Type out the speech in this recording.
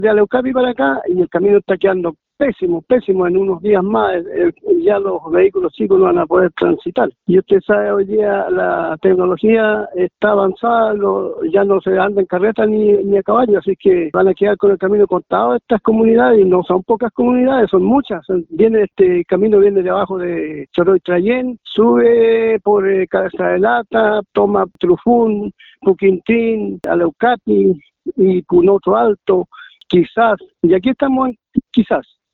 de Araucari para acá y el camino está quedando pésimo, pésimo. En unos días más ya los vehículos chicos no van a poder transitar. Y usted sabe, hoy día la tecnología está avanzada, ya no se anda en carreta ni a caballo, así que van a quedar con el camino cortado estas comunidades, y no son pocas comunidades, son muchas. Este camino viene de abajo de Choroy Trayén, sube por Cabeza de Lata, toma Trufún, Puquintín, Araucari y Punoto Alto, quizás, y aquí estamos en quizás.